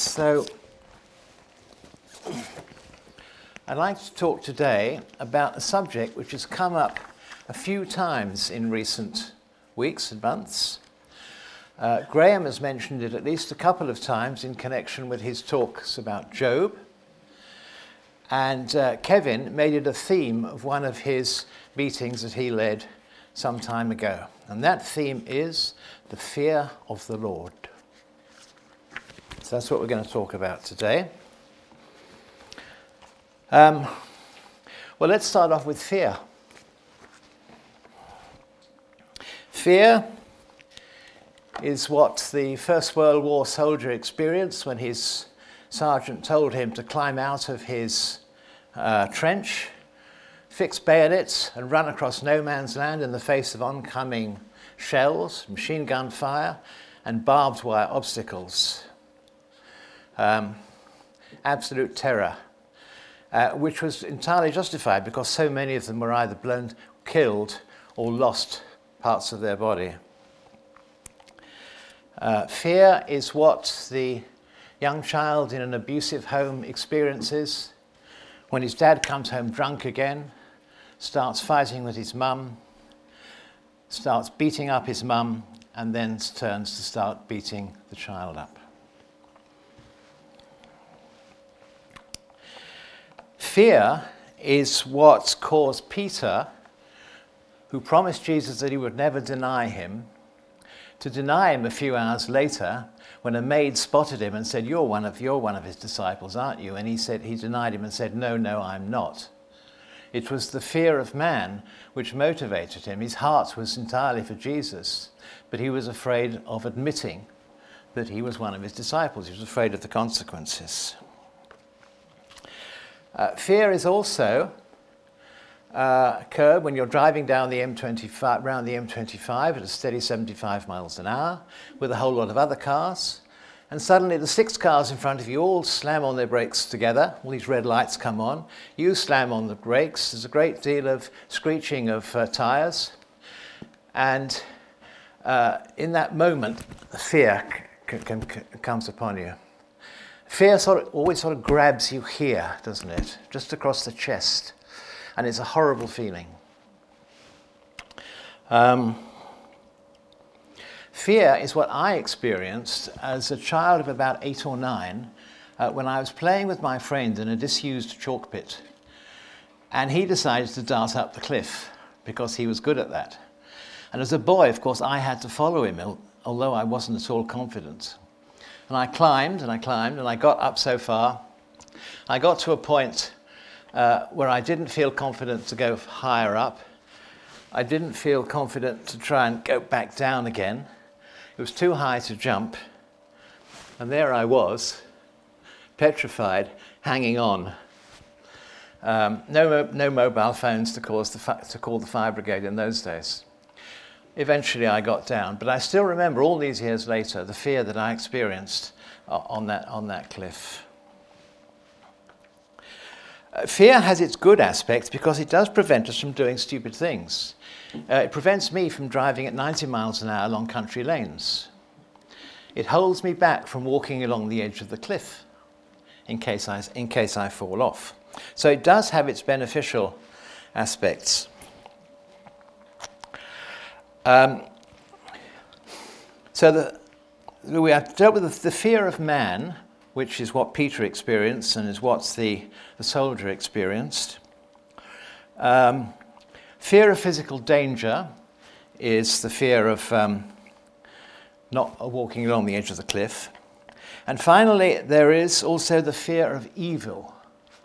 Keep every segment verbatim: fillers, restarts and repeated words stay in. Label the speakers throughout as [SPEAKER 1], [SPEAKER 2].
[SPEAKER 1] So, I'd like to talk today about a subject which has come up a few times in recent weeks and months. Uh, Graham has mentioned it at least a couple of times in connection with his talks about Job. And uh, Kevin made it a theme of one of his meetings that he led some time ago. And that theme is the fear of the Lord. So that's what we're going to talk about today. Um, well, let's start off with fear. Fear is what the First World War soldier experienced when his sergeant told him to climb out of his uh, trench, fix bayonets, and run across no man's land in the face of oncoming shells, machine gun fire, and barbed wire obstacles. Um, absolute terror, uh, which was entirely justified because so many of them were either blown, killed, or lost parts of their body. Uh, fear is what the young child in an abusive home experiences when his dad comes home drunk again, starts fighting with his mum, starts beating up his mum, and then turns to start beating the child up. Fear is what caused Peter, who promised Jesus that he would never deny him, to deny him a few hours later when a maid spotted him and said, you're one of, you're one of his disciples, aren't you? And he said, he denied him and said, no, no, I'm not. It was the fear of man which motivated him. His heart was entirely for Jesus, but he was afraid of admitting that he was one of his disciples. He was afraid of the consequences. Uh, fear is also uh, occurred when you're driving down the M twenty-five, around the M twenty-five at a steady seventy-five miles an hour with a whole lot of other cars, and suddenly the six cars in front of you all slam on their brakes together. All these red lights come on. You slam on the brakes. There's a great deal of screeching of uh, tyres, and uh, in that moment, fear c- c- c- comes upon you. Fear sort of always sort of grabs you here, doesn't it? Just across the chest. And it's a horrible feeling. Um, fear is what I experienced as a child of about eight or nine uh, when I was playing with my friend in a disused chalk pit. And he decided to dart up the cliff because he was good at that. And as a boy, of course, I had to follow him, although I wasn't at all confident. And I climbed and I climbed and I got up so far. I got to a point uh, where I didn't feel confident to go higher up. I didn't feel confident to try and go back down again. It was too high to jump. And there I was, petrified, hanging on. Um, no, no mobile phones to, cause the fi- to call the fire brigade in those days. Eventually I got down, but I still remember all these years later the fear that I experienced on that, on that cliff. Uh, fear has its good aspects because it does prevent us from doing stupid things. Uh, it prevents me from driving at ninety miles an hour along country lanes. It holds me back from walking along the edge of the cliff in case I, in case I fall off. So it does have its beneficial aspects. Um, so the, we have dealt with the, the fear of man, which is what Peter experienced and is what the, the soldier experienced. Um, fear of physical danger is the fear of um, not walking along the edge of the cliff. And finally, there is also the fear of evil,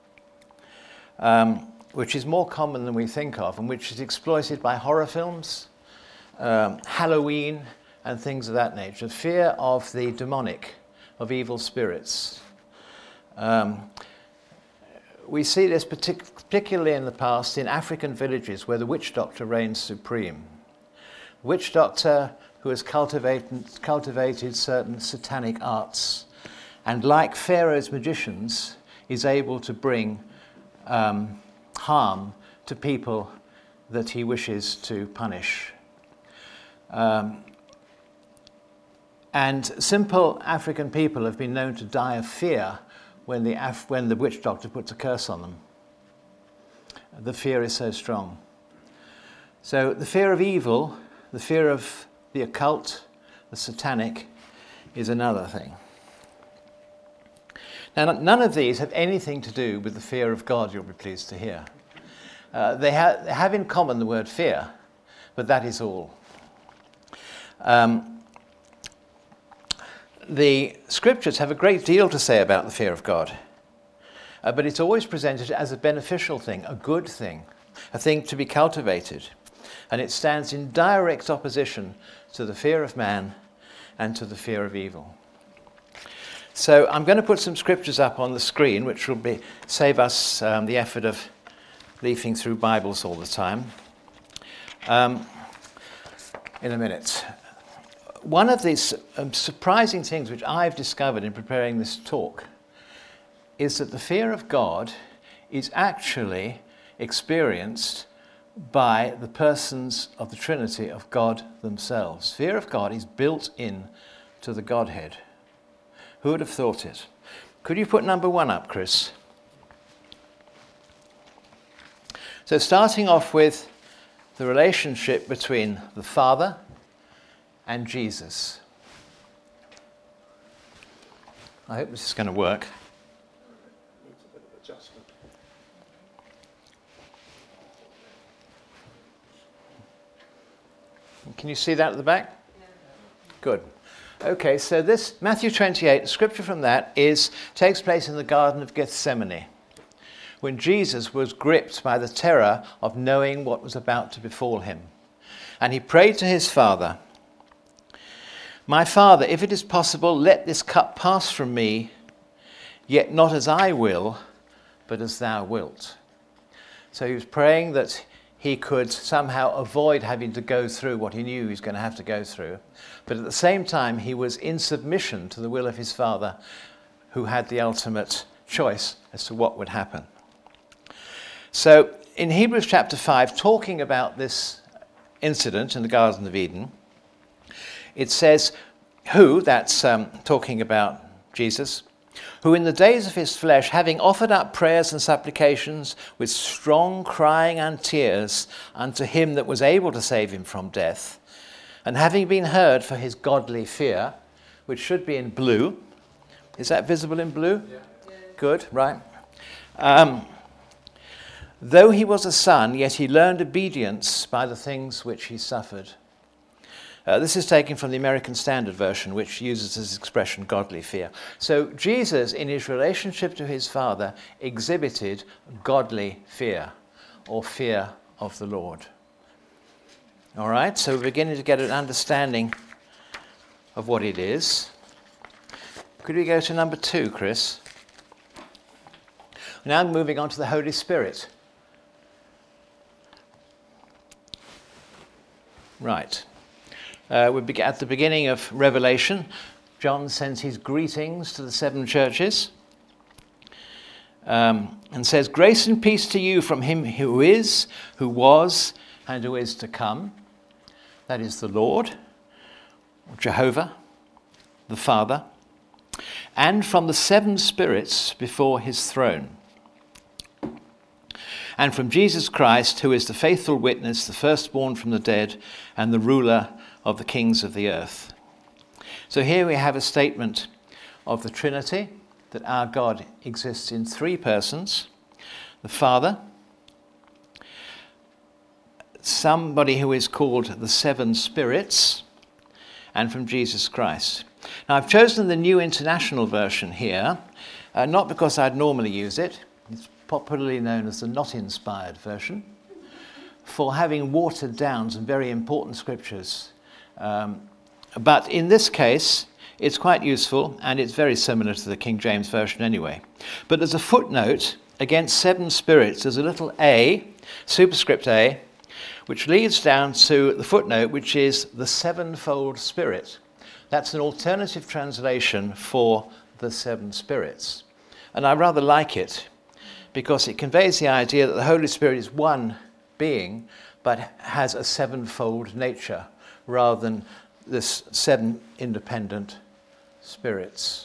[SPEAKER 1] um, which is more common than we think of and which is exploited by horror films, Um, Halloween and things of that nature. The fear of the demonic, of evil spirits. Um, we see this partic- particularly in the past in African villages where the witch doctor reigns supreme. Witch doctor who has cultivated, cultivated certain satanic arts and like Pharaoh's magicians is able to bring um, harm to people that he wishes to punish. Um, And simple African people have been known to die of fear when the, Af- when the witch doctor puts a curse on them. The fear is so strong. So the fear of evil, the fear of the occult, the satanic, is another thing. Now, none of these have anything to do with the fear of God, you'll be pleased to hear. Uh, they, ha- they have in common the word fear, but that is all. Um, the scriptures have a great deal to say about the fear of God, uh, but it's always presented as a beneficial thing, a good thing, a thing to be cultivated. And it stands in direct opposition to the fear of man and to the fear of evil. So I'm going to put some scriptures up on the screen, which will be save us um, the effort of leafing through Bibles all the time. Um, in a minute. One of these um, surprising things which I've discovered in preparing this talk is that the fear of God is actually experienced by the persons of the Trinity of God themselves. Fear of God is built in to the Godhead. Who would have thought it? Could you put number one up, Chris? So starting off with the relationship between the Father and Jesus. I hope this is going to work.
[SPEAKER 2] Needs a bit of adjustment.
[SPEAKER 1] Can you see that at the back? Good. Okay, so this Matthew twenty-eight, the scripture from that is takes place in the Garden of Gethsemane, when Jesus was gripped by the terror of knowing what was about to befall him. And he prayed to his Father, "My Father, if it is possible, let this cup pass from me, yet not as I will, but as thou wilt." So he was praying that he could somehow avoid having to go through what he knew he was going to have to go through. But at the same time, he was in submission to the will of his Father, who had the ultimate choice as to what would happen. So in Hebrews chapter five, talking about this incident in the Garden of Eden, it says, who, that's um, talking about Jesus, who in the days of his flesh, having offered up prayers and supplications with strong crying and tears unto him that was able to save him from death, and having been heard for his godly fear, which should be in blue. Is that visible in blue? Yeah. Good, right. Um, though he was a son, yet he learned obedience by the things which he suffered. Uh, this is taken from the American Standard Version, which uses this expression, godly fear. So Jesus, in his relationship to his Father, exhibited godly fear, or fear of the Lord. All right, so we're beginning to get an understanding of what it is. Could we go to number two, Chris? Now I'm moving on to the Holy Spirit. Right. Uh, we begin at the beginning of Revelation. John sends his greetings to the seven churches um, and says, "Grace and peace to you from him who is, who was, and who is to come." That is the Lord, Jehovah, the Father, and from the seven spirits before his throne, and from Jesus Christ, who is the faithful witness, the firstborn from the dead, and the ruler of the kings of the earth. So here we have a statement of the Trinity, that our God exists in three persons: the Father, somebody who is called the seven spirits, and from Jesus Christ. Now I've chosen the New International Version here, uh, not because I'd normally use it. It's popularly known as the not inspired version, for having watered down some very important scriptures. Um, but in this case, it's quite useful, and it's very similar to the King James Version anyway. But there's a footnote against seven spirits. There's a little A, superscript A, which leads down to the footnote, which is the sevenfold Spirit. That's an alternative translation for the seven spirits. And I rather like it, because it conveys the idea that the Holy Spirit is one being, but has a sevenfold nature, rather than this seven independent spirits.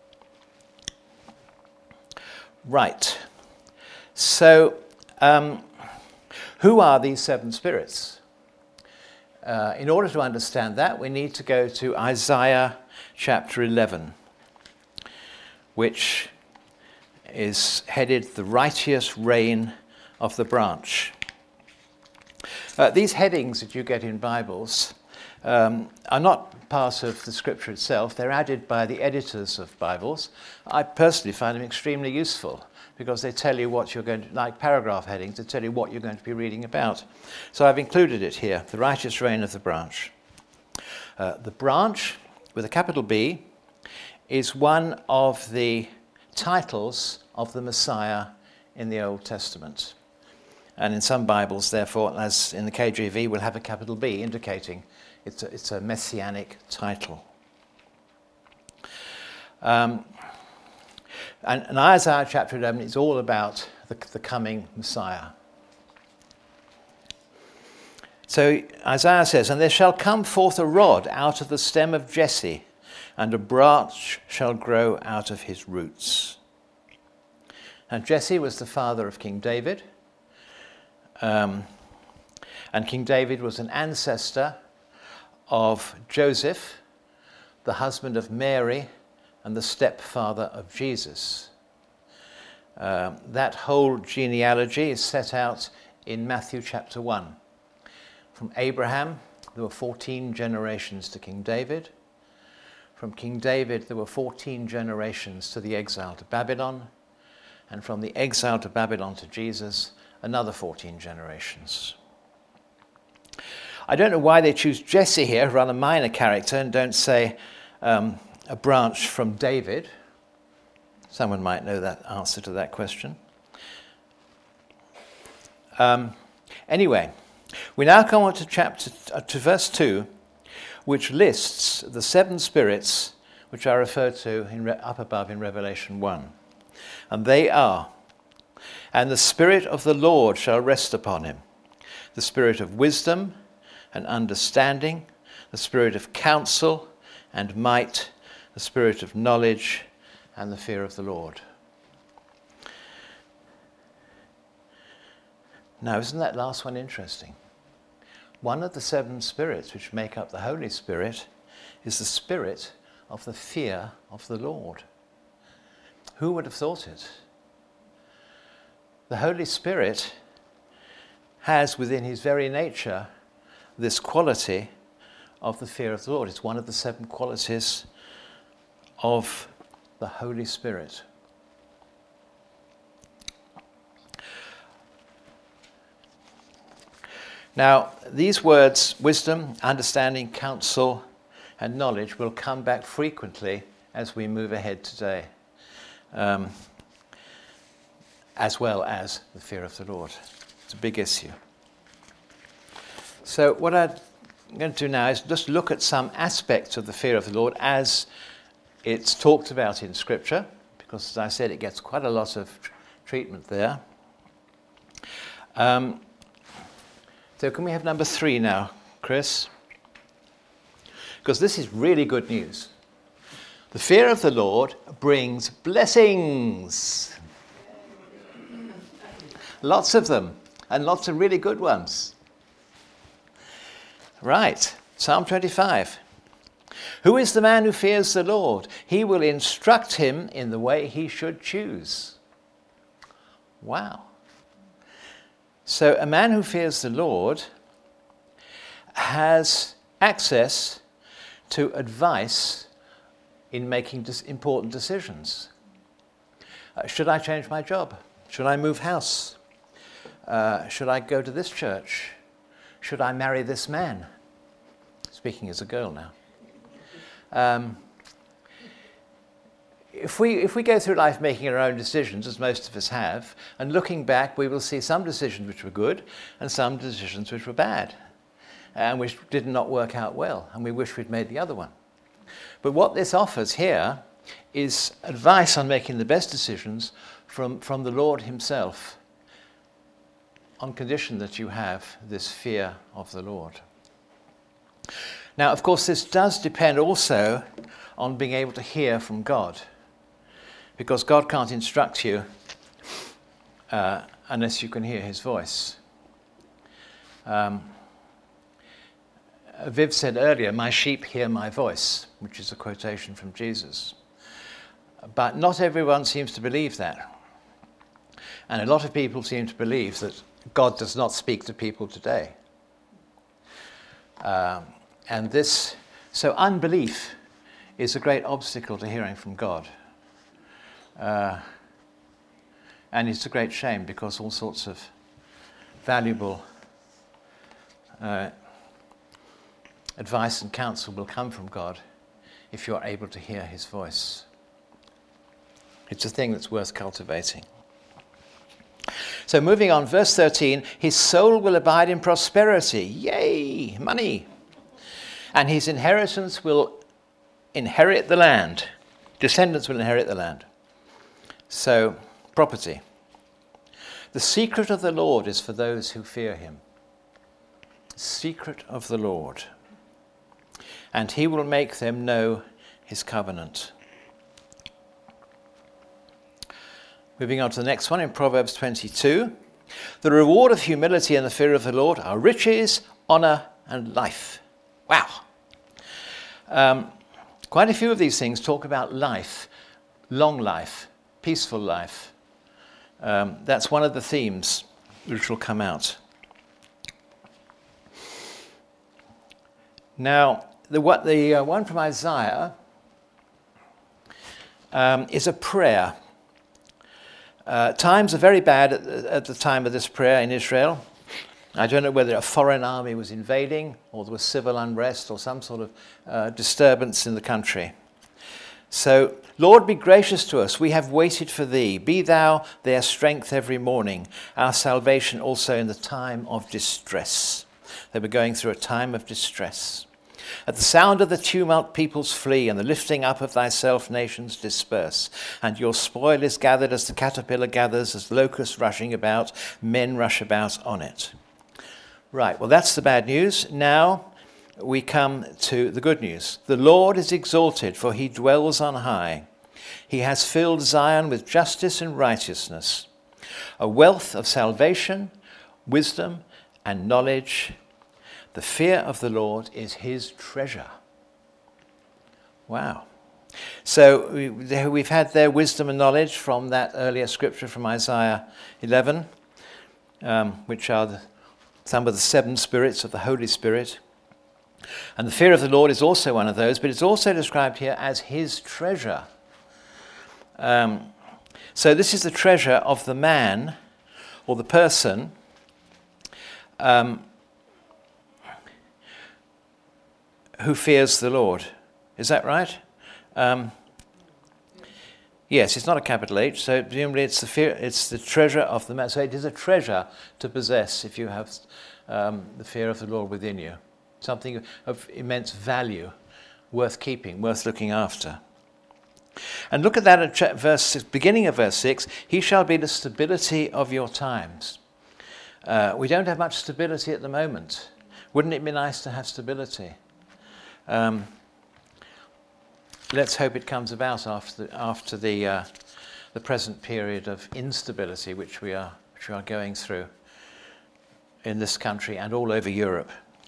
[SPEAKER 1] Right. So, um, who are these seven spirits? Uh, in order to understand that, we need to go to Isaiah chapter eleven, which is headed "The Righteous Reign of the Branch." Uh, these headings that you get in Bibles um, are not part of the scripture itself. They're added by the editors of Bibles. I personally find them extremely useful because they tell you what you're going to, like paragraph headings, they tell you what you're going to be reading about. So I've included it here, "The Righteous Reign of the Branch." Uh, the branch, with a capital B, is one of the titles of the Messiah in the Old Testament. And in some Bibles, therefore, as in the K J V, will have a capital B, indicating it's a, it's a messianic title. Um, and, and Isaiah chapter eleven is all about the, the coming Messiah. So Isaiah says, "And there shall come forth a rod out of the stem of Jesse, and a branch shall grow out of his roots." And Jesse was the father of King David. Um, and King David was an ancestor of Joseph, the husband of Mary, and the stepfather of Jesus. Um, that whole genealogy is set out in Matthew chapter one. From Abraham, there were fourteen generations to King David. From King David, there were fourteen generations to the exile to Babylon. And from the exile to Babylon to Jesus, another fourteen generations. I don't know why they choose Jesse here, a rather minor character, and don't say um, a branch from David. Someone might know that answer to that question. Um, anyway, we now come on to chapter uh, to verse two, which lists the seven spirits which are referred to in re- up above in Revelation one. And they are, "And the Spirit of the Lord shall rest upon him, the Spirit of wisdom and understanding, the Spirit of counsel and might, the Spirit of knowledge and the fear of the Lord." Now, isn't that last one interesting? One of the seven spirits which make up the Holy Spirit is the spirit of the fear of the Lord. Who would have thought it? The Holy Spirit has within his very nature this quality of the fear of the Lord. It's one of the seven qualities of the Holy Spirit. Now, these words, wisdom, understanding, counsel, and knowledge, will come back frequently as we move ahead today, um, as well as the fear of the Lord. It's a big issue. So what I'm going to do now is just look at some aspects of the fear of the Lord as it's talked about in Scripture, because, as I said, it gets quite a lot of tr- treatment there. Um, So can we have number three now, Chris? Because this is really good news. The fear of the Lord brings blessings. Lots of them, and lots of really good ones. Right, Psalm twenty-five. "Who is the man who fears the Lord? He will instruct him in the way he should choose." Wow. So a man who fears the Lord has access to advice in making dis- important decisions. Uh, should I change my job? Should I move house? Uh, should I go to this church? Should I marry this man? Speaking as a girl now. Um, If we if we go through life making our own decisions, as most of us have, and looking back, we will see some decisions which were good and some decisions which were bad, and which did not work out well, and we wish we'd made the other one. But what this offers here is advice on making the best decisions from, from the Lord himself, on condition that you have this fear of the Lord. Now, of course, this does depend also on being able to hear from God, because God can't instruct you uh, unless you can hear his voice. Um, Viv said earlier, "My sheep hear my voice," which is a quotation from Jesus. But not everyone seems to believe that. And a lot of people seem to believe that God does not speak to people today. Um, and this, so unbelief is a great obstacle to hearing from God. Uh, and it's a great shame, because all sorts of valuable uh, advice and counsel will come from God if you're able to hear his voice. It's a thing that's worth cultivating. So moving on, verse thirteen, his soul will abide in prosperity. Yay, money. And his inheritance will inherit the land. Descendants will inherit the land. So, property. The secret of the Lord is for those who fear him. Secret of the Lord. And he will make them know his covenant. Moving on to the next one in Proverbs twenty-two. The reward of humility and the fear of the Lord are riches, honor, and life. Wow. Um, quite a few of these things talk about life, long life, peaceful life. Um, that's one of the themes which will come out. Now, the, what, the uh, one from Isaiah um, is a prayer. Uh, times are very bad at the, at the time of this prayer in Israel. I don't know whether a foreign army was invading, or there was civil unrest, or some sort of uh, disturbance in the country. So, Lord, be gracious to us. We have waited for thee. Be thou their strength every morning, our salvation also in the time of distress. They were going through a time of distress. At the sound of the tumult, peoples flee, and the lifting up of thyself, nations disperse. And your spoil is gathered as the caterpillar gathers, as locusts rushing about, men rush about on it. Right, well, that's the bad news. Now we come to the good news. The Lord is exalted, for he dwells on high. He has filled Zion with justice and righteousness, a wealth of salvation, wisdom, and knowledge. The fear of the Lord is his treasure. Wow. So we, we've had their wisdom and knowledge from that earlier scripture from Isaiah eleven, um, which are the, some of the seven spirits of the Holy Spirit. And the fear of the Lord is also one of those, but it's also described here as his treasure. Um, so this is the treasure of the man or the person um, who fears the Lord. Is that right? Um, yes, it's not a capital H, so presumably it's the fear, it's the treasure of the man. So it is a treasure to possess if you have um, the fear of the Lord within you. Something of immense value, worth keeping, worth looking after. And look at that at verse, beginning of verse six. He shall be the stability of your times. Uh, we don't have much stability at the moment. Wouldn't it be nice to have stability? Um, let's hope it comes about after the, after the, uh, the present period of instability which we are which we are going through in this country and all over Europe.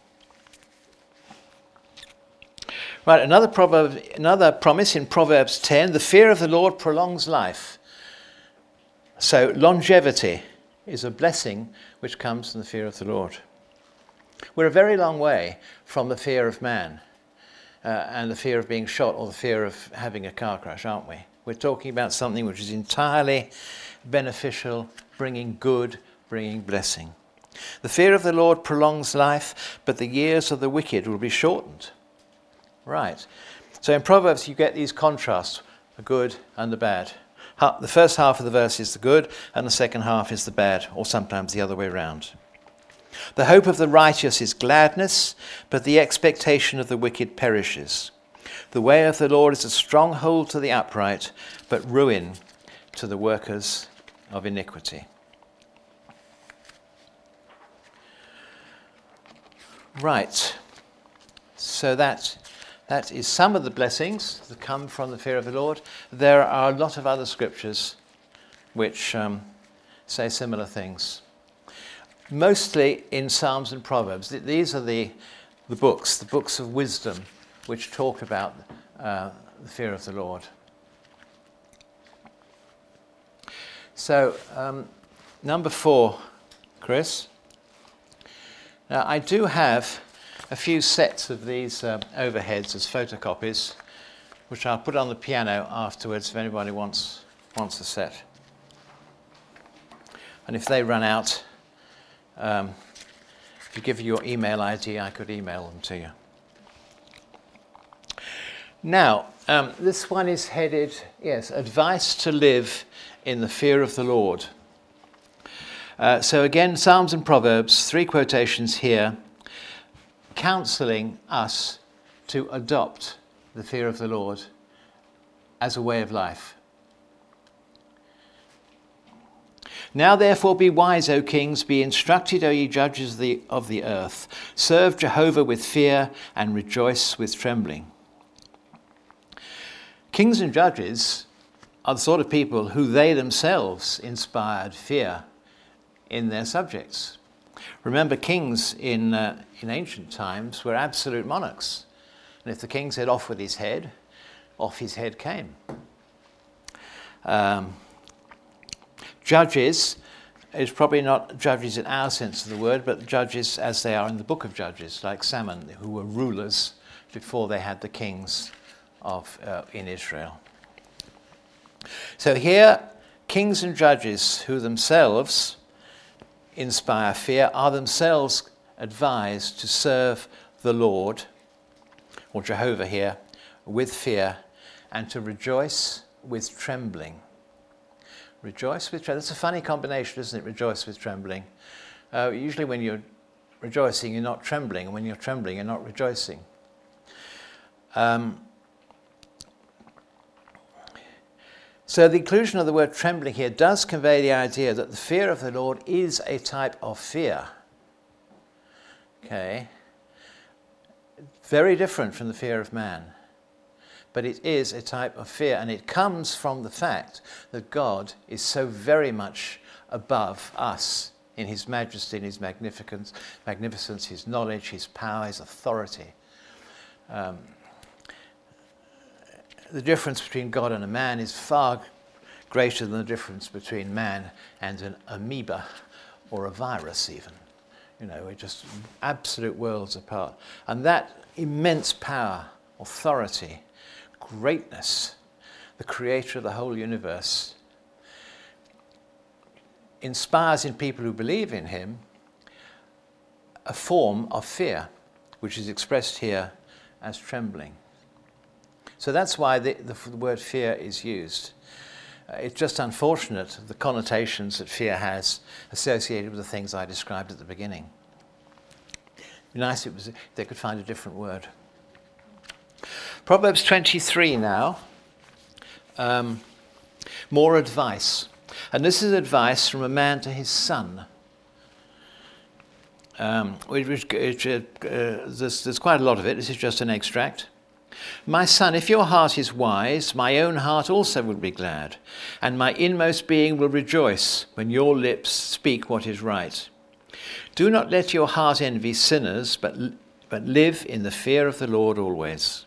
[SPEAKER 1] Right, another proverb, another promise in Proverbs ten, the fear of the Lord prolongs life. So longevity is a blessing which comes from the fear of the Lord. We're a very long way from the fear of man uh, and the fear of being shot or the fear of having a car crash, aren't we? We're talking about something which is entirely beneficial, bringing good, bringing blessing. The fear of the Lord prolongs life, but the years of the wicked will be shortened. Right. So in Proverbs you get these contrasts, the good and the bad. The first half of the verse is the good and the second half is the bad, or sometimes the other way around. The hope of the righteous is gladness, but the expectation of the wicked perishes. The way of the Lord is a stronghold to the upright, but ruin to the workers of iniquity. Right. So that, that is some of the blessings that come from the fear of the Lord. There are a lot of other scriptures which um, say similar things. Mostly in Psalms and Proverbs. These are the, the books, the books of wisdom, which talk about uh, the fear of the Lord. So, um, number four, Chris. Now, I do have a few sets of these uh, overheads as photocopies, which I'll put on the piano afterwards if anybody wants, wants a set. And if they run out, um, if you give your email I D, I could email them to you. Now, um, this one is headed, yes, Advice to Live in the Fear of the Lord. Uh, so again, Psalms and Proverbs, three quotations here, counselling us to adopt the fear of the Lord as a way of life. Now therefore be wise, O kings, be instructed, O ye judges of the, of the earth. Serve Jehovah with fear and rejoice with trembling. Kings and judges are the sort of people who they themselves inspired fear in their subjects. Remember, kings in, uh, in ancient times were absolute monarchs. And if the king said off with his head, off his head came. Um, Judges is probably not judges in our sense of the word, but judges as they are in the book of Judges, like Salmon, who were rulers before they had the kings of uh, in Israel. So here, kings and judges who themselves inspire fear are themselves advised to serve the Lord, or Jehovah here, with fear, and to rejoice with trembling. Rejoice with trembling. That's a funny combination, isn't it? Rejoice with trembling. Uh, usually when you're rejoicing, you're not trembling. And when you're trembling, you're not rejoicing. Um, so the inclusion of the word trembling here does convey the idea that the fear of the Lord is a type of fear. Okay. Very different from the fear of man. But it is a type of fear, and it comes from the fact that God is so very much above us in his majesty, in his magnificence, magnificence, his knowledge, his power, his authority. Um, the difference between God and a man is far greater than the difference between man and an amoeba or a virus even. You know, we're just absolute worlds apart. And that immense power, authority, greatness, the creator of the whole universe, inspires in people who believe in him a form of fear, which is expressed here as trembling. So that's why the, the, the word fear is used. Uh, it's just unfortunate, the connotations that fear has associated with the things I described at the beginning. It'd be nice if, it was, if they could find a different word. Proverbs twenty-three now, um, more advice. And this is advice from a man to his son. Um, which, which, uh, there's, there's quite a lot of it. This is just an extract. My son, if your heart is wise, my own heart also will be glad, and my inmost being will rejoice when your lips speak what is right. Do not let your heart envy sinners, but, but live in the fear of the Lord always.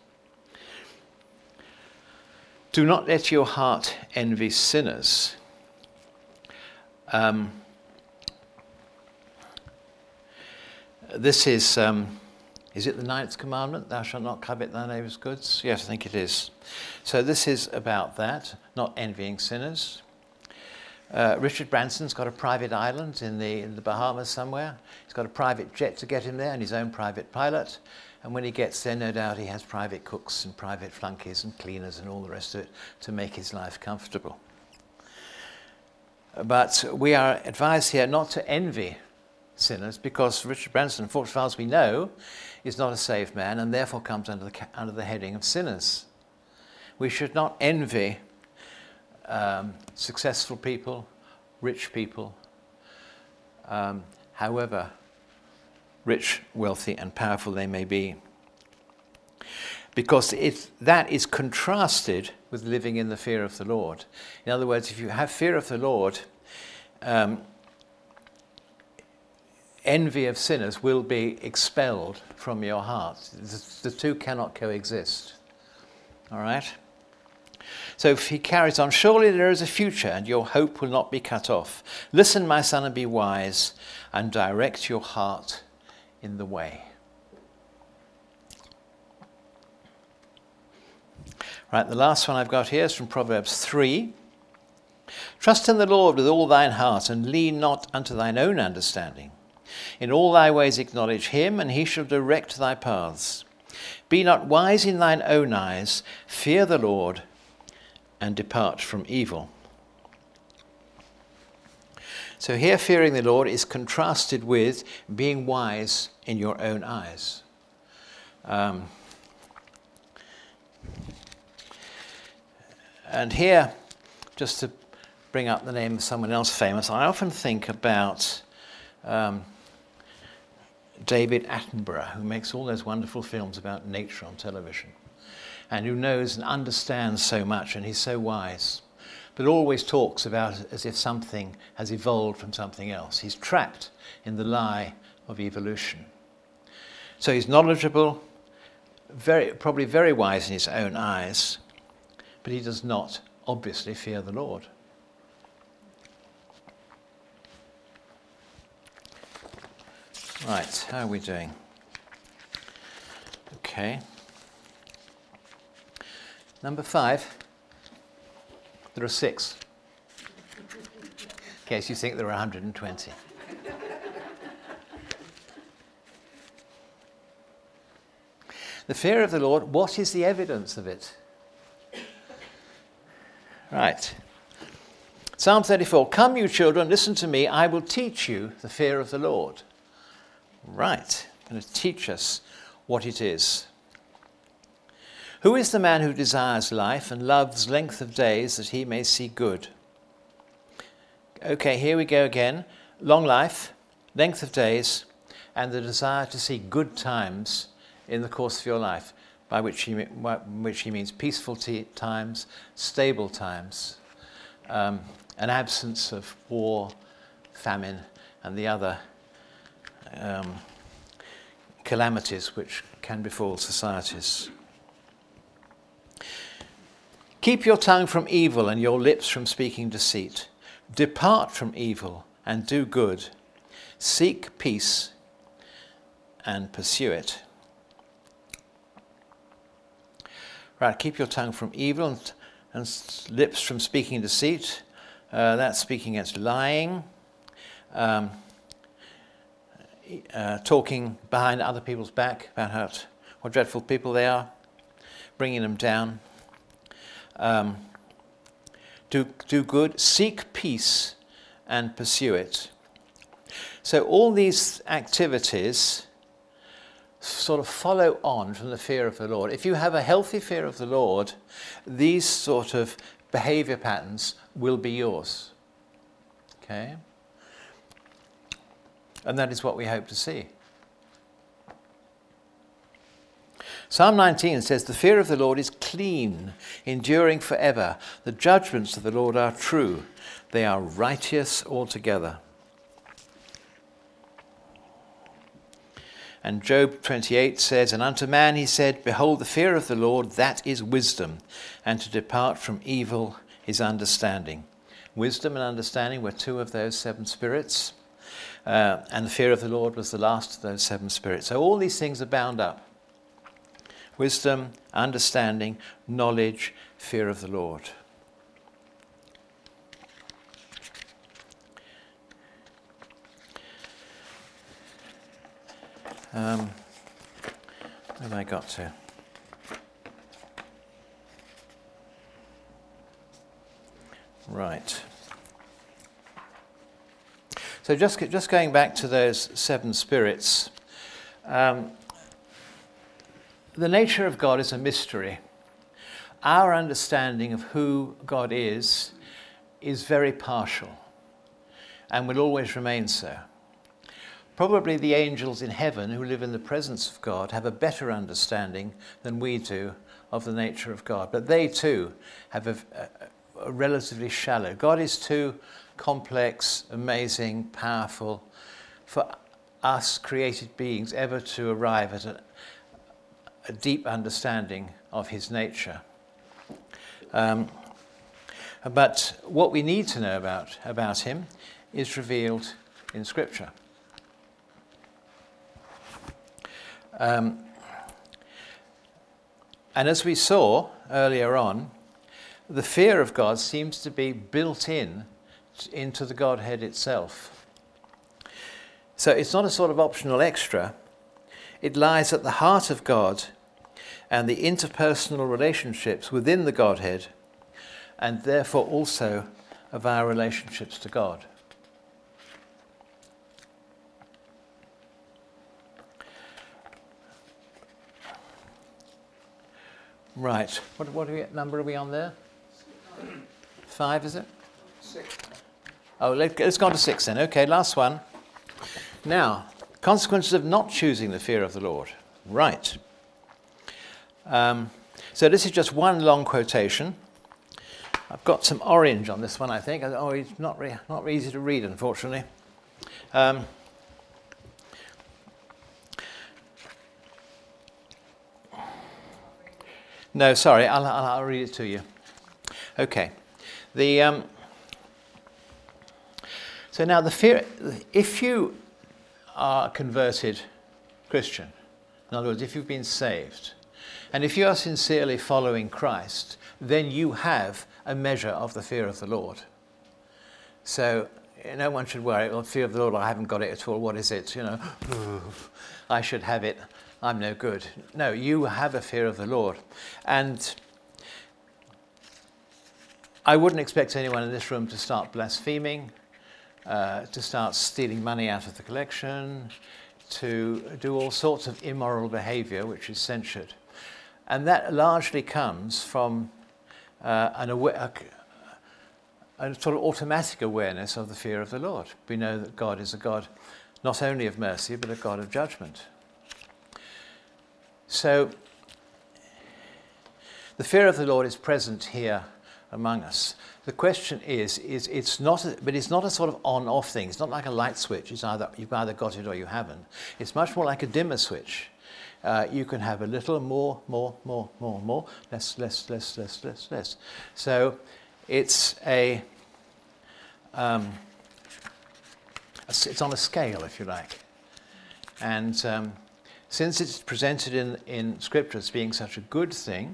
[SPEAKER 1] Do not let your heart envy sinners. Um, this is, um, is it the ninth commandment? Thou shalt not covet thy neighbour's goods? Yes, I think it is. So this is about that, not envying sinners. Uh, Richard Branson's got a private island in the, in the Bahamas somewhere. He's got a private jet to get him there and his own private pilot. And when he gets there, no doubt he has private cooks and private flunkies and cleaners and all the rest of it to make his life comfortable. But we are advised here not to envy sinners, because Richard Branson, as far as we know, is not a saved man and therefore comes under the, under the heading of sinners. We should not envy um, successful people, rich people, um, however rich, wealthy, and powerful they may be. because it, that is contrasted with living in the fear of the Lord. In other words, if you have fear of the Lord, um, envy of sinners will be expelled from your heart. The, the two cannot coexist. All right? So if he carries on, surely there is a future, and your hope will not be cut off. Listen, my son, and be wise, and direct your heart in the way. Right, the last one I've got here is from Proverbs three. Trust in the Lord with all thine heart, and lean not unto thine own understanding. In all thy ways acknowledge him, and he shall direct thy paths. Be not wise in thine own eyes, fear the Lord, and depart from evil. So here, fearing the Lord is contrasted with being wise in your own eyes. Um, and here, just to bring up the name of someone else famous, I often think about um, David Attenborough, who makes all those wonderful films about nature on television, and who knows and understands so much, and he's so wise, but always talks about it as if something has evolved from something else. He's trapped in the lie of evolution. So he's knowledgeable, very, probably very wise in his own eyes, but he does not obviously fear the Lord. Right, how are we doing? Okay. Number five, there are six. In case you think there are one hundred twenty. The fear of the Lord, what is the evidence of it? Right. Psalm thirty-four, come you children, listen to me, I will teach you the fear of the Lord. Right, going to teach us what it is. Who is the man who desires life and loves length of days that he may see good? Okay, here we go again. Long life, length of days, and the desire to see good times in the course of your life, by which he, by which he means peaceful t- times, stable times, um, an absence of war, famine, and the other um, calamities which can befall societies. Keep your tongue from evil and your lips from speaking deceit. Depart from evil and do good. Seek peace and pursue it. Right, keep your tongue from evil and, and lips from speaking deceit. Uh, that's speaking against lying, um, uh, talking behind other people's back about how it, what dreadful people they are, bringing them down. Um, do, do good, seek peace and pursue it. So all these activities sort of follow on from the fear of the Lord. If you have a healthy fear of the Lord, these sort of behavior patterns will be yours. Okay? And that is what we hope to see. Psalm nineteen says, the fear of the Lord is clean, enduring forever. The judgments of the Lord are true. They are righteous altogether. And Job twenty-eight says, and unto man he said, behold, the fear of the Lord, that is wisdom, and to depart from evil is understanding. Wisdom and understanding were two of those seven spirits, uh, and the fear of the Lord was the last of those seven spirits. So all these things are bound up. Wisdom, understanding, knowledge, fear of the Lord. Um, where have I got to? Right. So just just going back to those seven spirits, um, the nature of God is a mystery. Our understanding of who God is is very partial and will always remain so. Probably the angels in heaven who live in the presence of God have a better understanding than we do of the nature of God. But they too have a, a, a relatively shallow. God is too complex, amazing, powerful for us created beings ever to arrive at a, a deep understanding of his nature. Um, but what we need to know about, about him is revealed in Scripture. Um, and as we saw earlier on, the fear of God seems to be built in into the Godhead itself. So it's not a sort of optional extra. It lies at the heart of God and the interpersonal relationships within the Godhead, and therefore also of our relationships to God. Right. What, what are we, number are we on there? Five, is it?
[SPEAKER 2] Six.
[SPEAKER 1] Oh, let, let's go on to six then. Okay, last one. Now, consequences of not choosing the fear of the Lord. Right. Um, so this is just one long quotation. I've got some orange on this one, I think. Oh, it's not, re- not really easy to read, unfortunately. Um, no, sorry, I'll, I'll, I'll read it to you. Okay. The um, so now the fear, if you are a converted Christian, in other words, if you've been saved, and if you are sincerely following Christ, then you have a measure of the fear of the Lord. So no one should worry, well, fear of the Lord, I haven't got it at all. What is it? You know, I should have it. I'm no good. No, you have a fear of the Lord. And I wouldn't expect anyone in this room to start blaspheming, uh, to start stealing money out of the collection, to do all sorts of immoral behavior which is censured. And that largely comes from uh, an awa- a, a sort of automatic awareness of the fear of the Lord. We know that God is a God not only of mercy, but a God of judgment. So the fear of the Lord is present here among us. The question is, is it's not, a, but it's not a sort of on-off thing. It's not like a light switch. It's either you've either got it or you haven't. It's much more like a dimmer switch. Uh, you can have a little more, more, more, more, more, less, less, less, less, less, less. So it's a, um, a it's on a scale, if you like, and um, since it's presented in in Scripture as being such a good thing.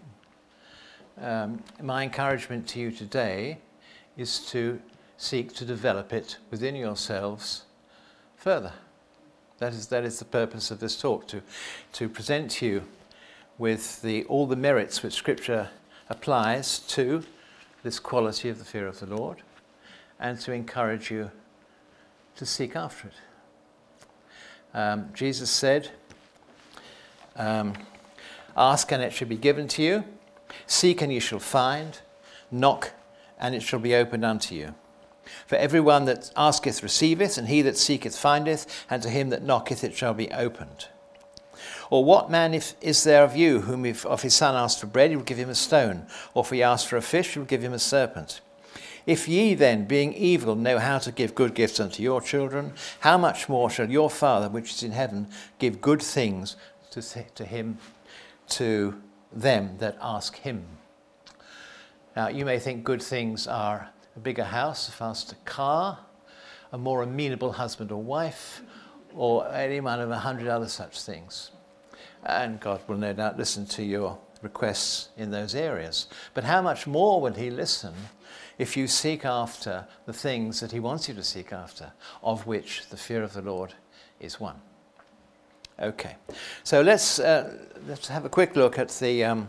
[SPEAKER 1] Um, my encouragement to you today is to seek to develop it within yourselves further. That is that is the purpose of this talk, to to present you with the all the merits which Scripture applies to this quality of the fear of the Lord, and to encourage you to seek after it. Um, Jesus said, um, "Ask and it shall be given to you. Seek and ye shall find, knock and it shall be opened unto you. For everyone that asketh receiveth, and he that seeketh findeth, and to him that knocketh it shall be opened. Or what man if, is there of you, whom if of his son asked for bread, he will give him a stone? Or if he asked for a fish, he will give him a serpent? If ye then, being evil, know how to give good gifts unto your children, how much more shall your Father which is in heaven give good things to, to him, to them that ask him?" Now, you may think good things are a bigger house, a faster car, a more amenable husband or wife, or any one of a hundred other such things. And God will no doubt listen to your requests in those areas. But how much more will he listen if you seek after the things that he wants you to seek after, of which the fear of the Lord is one? Okay, so let's uh, let's have a quick look at the um,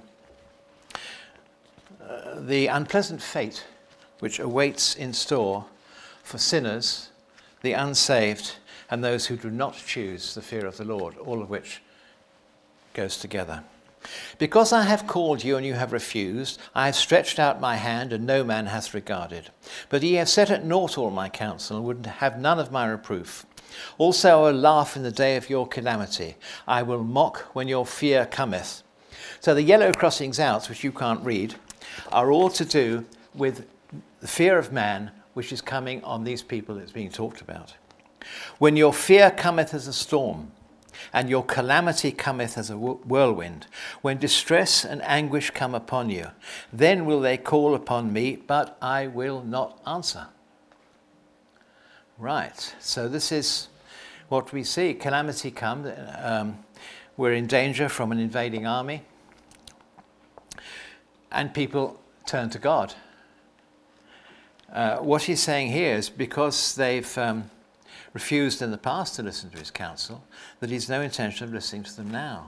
[SPEAKER 1] uh, the unpleasant fate which awaits in store for sinners, the unsaved, and those who do not choose the fear of the Lord, all of which goes together. "Because I have called you and you have refused, I have stretched out my hand and no man hath regarded. But ye have set at naught all my counsel and would have none of my reproof. Also I will laugh in the day of your calamity. I will mock when your fear cometh. So the yellow crossings out, which you can't read, are all to do with the fear of man, which is coming on these people that's being talked about. When your fear cometh as a storm, and your calamity cometh as a whirlwind, when distress and anguish come upon you, then will they call upon me, but I will not answer. Right, so this is what we see. Calamity come, um, we're in danger from an invading army, and people turn to God. Uh, what he's saying here is because they've um, refused in the past to listen to his counsel, that he's no intention of listening to them now.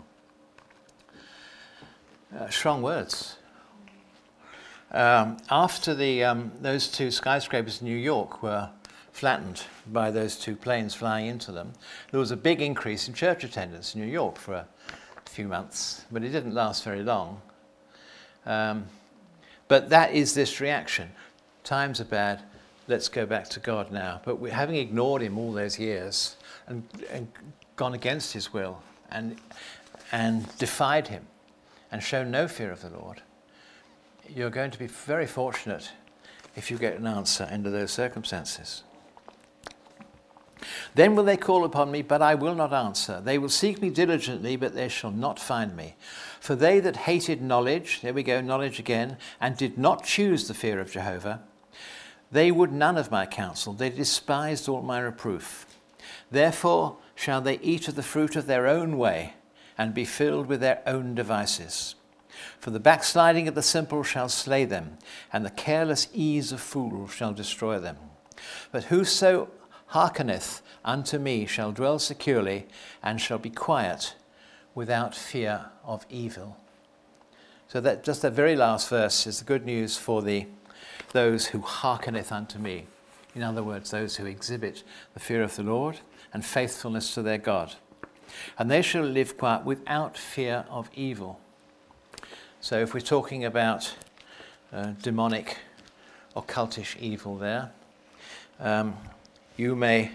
[SPEAKER 1] Uh, strong words. Um, after the um, those two skyscrapers in New York were flattened by those two planes flying into them, there was a big increase in church attendance in New York for a few months, but it didn't last very long. Um, but that is this reaction. Times are bad. Let's go back to God now. But we, having ignored him all those years and, and gone against his will and, and defied him and shown no fear of the Lord, you're going to be very fortunate if you get an answer under those circumstances. Then will they call upon me, but I will not answer. They will seek me diligently, but they shall not find me. For they that hated knowledge, there we go, knowledge again, and did not choose the fear of Jehovah, they would none of my counsel. They despised all my reproof. Therefore shall they eat of the fruit of their own way, and be filled with their own devices. For the backsliding of the simple shall slay them, and the careless ease of fools shall destroy them. But whoso hearkeneth unto me shall dwell securely, and shall be quiet without fear of evil. So that just that very last verse is the good news for the those who hearkeneth unto me. In other words, those who exhibit the fear of the Lord and faithfulness to their God. And they shall live quiet without fear of evil. So if we're talking about uh, demonic, occultish evil there, um, you may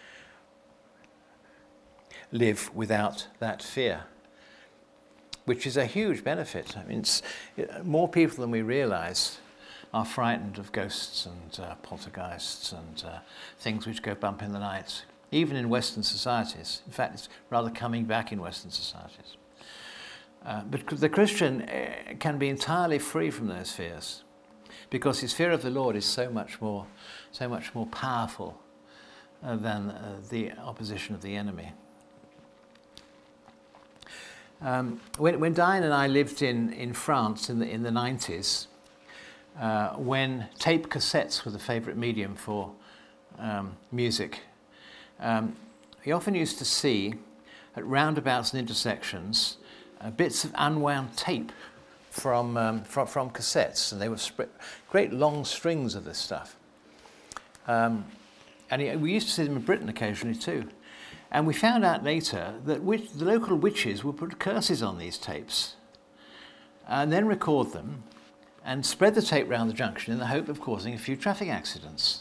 [SPEAKER 1] live without that fear, which is a huge benefit. I mean, it's, more people than we realize are frightened of ghosts and uh, poltergeists and uh, things which go bump in the night, even in Western societies. In fact, it's rather coming back in Western societies. Uh, but the Christian uh, can be entirely free from those fears, because his fear of the Lord is so much more, so much more powerful uh, than uh, the opposition of the enemy. Um, when, when Diane and I lived in, in France in the in the nineties, uh, when tape cassettes were the favourite medium for um, music, um, we often used to see at roundabouts and intersections uh, bits of unwound tape from, um, from from cassettes, and they were sp- great long strings of this stuff. Um, and it, we used to see them in Britain occasionally too. And we found out later that witch, the local witches would put curses on these tapes and then record them and spread the tape round the junction in the hope of causing a few traffic accidents.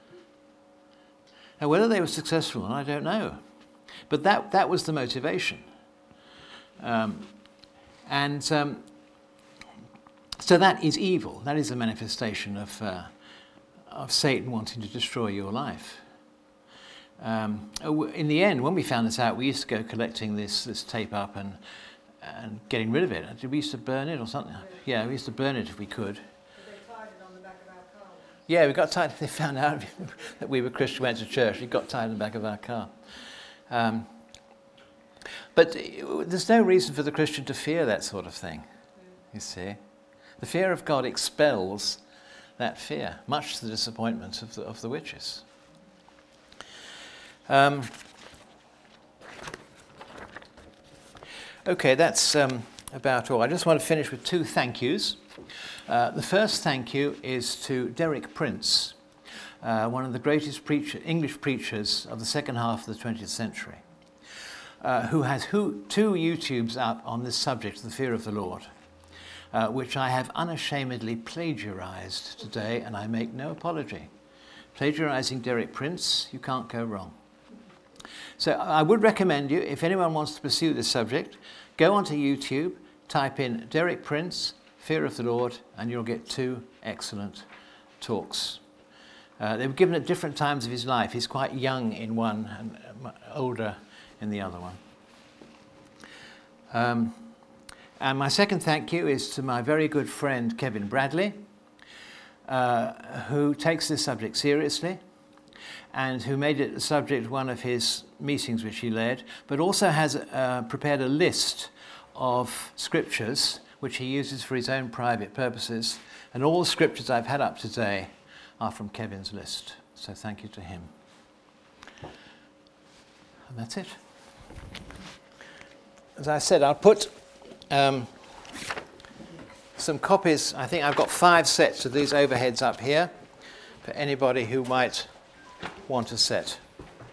[SPEAKER 1] Now, whether they were successful or not, I don't know. But that, that was the motivation. Um, and um, so that is evil. That is a manifestation of, uh, of Satan wanting to destroy your life. Um, in the end, when we found this out, we used to go collecting this, this tape up and, and getting rid of it. Did we used to burn it or something? Yeah, we used to burn it if we could.
[SPEAKER 3] They tied it on the back of our car.
[SPEAKER 1] Yeah, we got tied. They found out that we were Christian, went to church. We got tied on the back of our car. Um, but there's no reason for the Christian to fear that sort of thing, you see. The fear of God expels that fear, much to the disappointment of the, of the witches. Um, okay, that's um, about all. I just want to finish with two thank yous. Uh, the first thank you is to Derek Prince, uh, one of the greatest preacher, English preachers of the second half of the twentieth century, uh, who has who, two YouTubes up on this subject, the fear of the Lord, uh, which I have unashamedly plagiarized today, and I make no apology. Plagiarizing Derek Prince, you can't go wrong. So I would recommend you, if anyone wants to pursue this subject, go onto YouTube, type in Derek Prince, Fear of the Lord, and you'll get two excellent talks. Uh, they were given at different times of his life. He's quite young in one and older in the other one. Um, and my second thank you is to my very good friend Kevin Bradley, uh, who takes this subject seriously and who made it the subject of one of his meetings which he led, but also has uh, prepared a list of scriptures which he uses for his own private purposes. And all the scriptures I've had up today are from Kevin's list. So thank you to him. And that's it. As I said, I'll put um, some copies. I think I've got five sets of these overheads up here for anybody who might want a set.